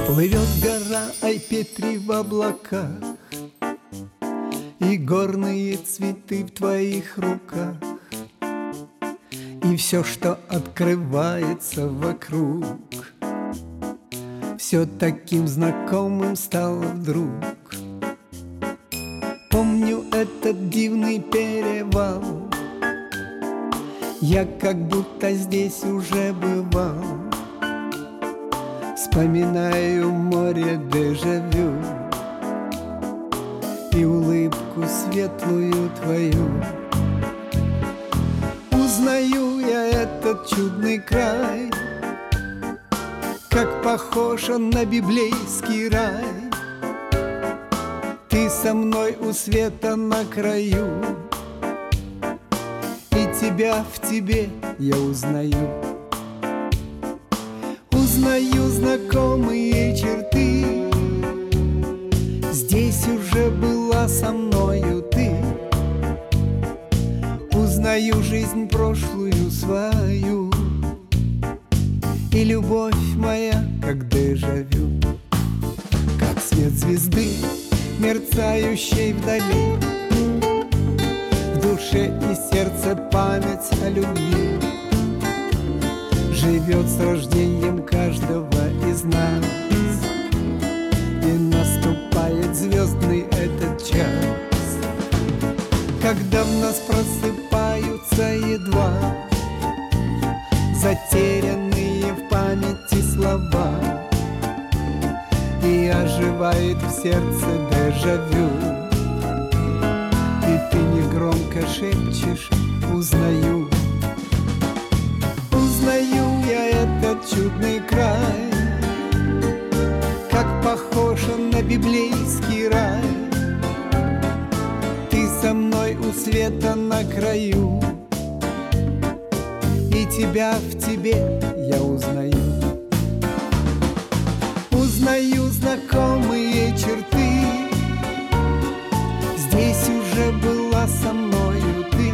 Плывет гора Ай-Петри в облаках, и горные цветы в твоих руках, и все, что открывается вокруг, все таким знакомым стало вдруг. Помню этот дивный перевал, я как будто здесь уже бывал. Вспоминаю море дежавю и улыбку светлую твою. Узнаю я этот чудный край, как похож он на библейский рай. Ты со мной у света на краю, и тебя в тебе я узнаю. Узнаю знакомые черты, здесь уже была со мною ты. Узнаю жизнь прошлую свою, и любовь моя, как дежавю, как свет звезды, мерцающей вдали. В душе и сердце память о любви живет с рождением каждого из нас, и наступает звездный этот час, когда в нас просыпаются едва затерянные в памяти слова, и оживает в сердце дежавю, и ты негромко шепчешь: узнаю. Узнаю я этот чудный край, как похож он на библейский рай. Ты со мной у света на краю, и тебя в тебе я узнаю. Узнаю знакомые черты, здесь уже была со мною ты.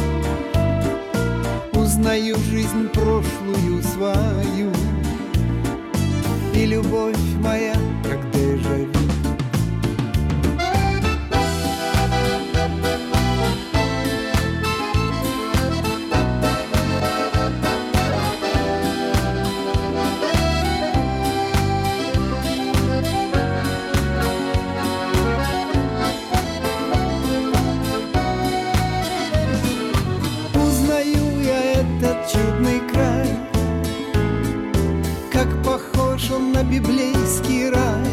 Узнаю жизнь прошлую свою, и любовь моя, как дежавю. Этот чудный край, как похож он на библейский рай.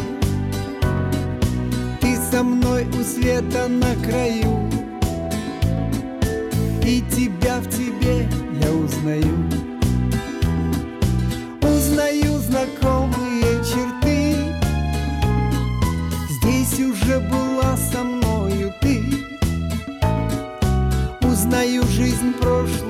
Ты со мной у света на краю, и тебя в тебе я узнаю. Узнаю знакомые черты, здесь уже была со мною ты. Узнаю жизнь прошлую